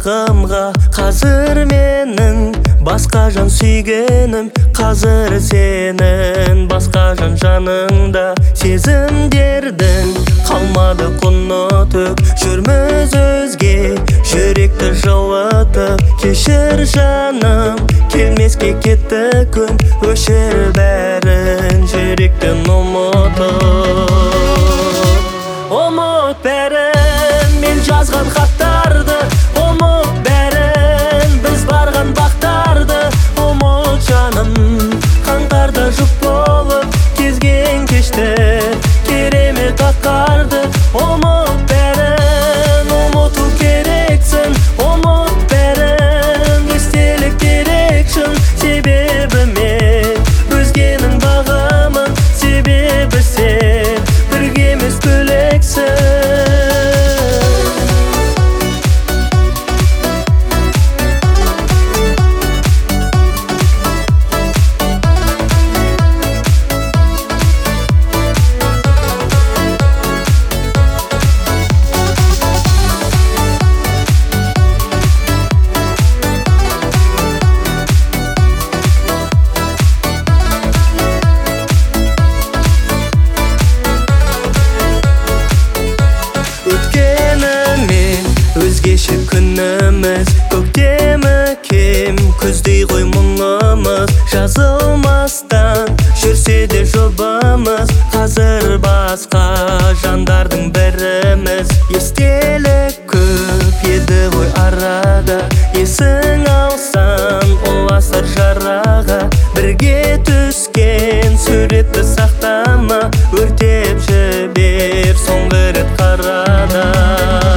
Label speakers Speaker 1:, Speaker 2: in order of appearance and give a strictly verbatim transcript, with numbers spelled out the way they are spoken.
Speaker 1: бағымға. Қазір менің басқа жан сүйгенім, қазір сенің басқа жан жаныңда. Сезімдердің қалмады құны түк, жүрміз өзге жүректі жылытып. Кешір жаным, келмеске кетті күн, өшір бәрін жүректен ұмытып. Ұмыт бәрін, мен жазған хаттарды, ұмыт бәрін, біз барған бақтарды. Ұмыт жаным, қаңтарда жұп болып кезген кешті, керемет атқарды. Ұмыт бәрін, ұмыту керексің, ұмыт бәрін, естелік керекшін. Себебі мен өзгенің бағымын, себебі сен бірге емес бөлексің. Өзгеше күніміз, көктемі кем, күздей ғой мұңымыз. Жазылмастан жүрсе де жұбымыз, қазір басқа жандардың біріміз. Естелік көп еді ғой арада, есің алсан ұласар жараға. Бірге түскен суретті сақтама, өртеп жібер соңғы рет қарада.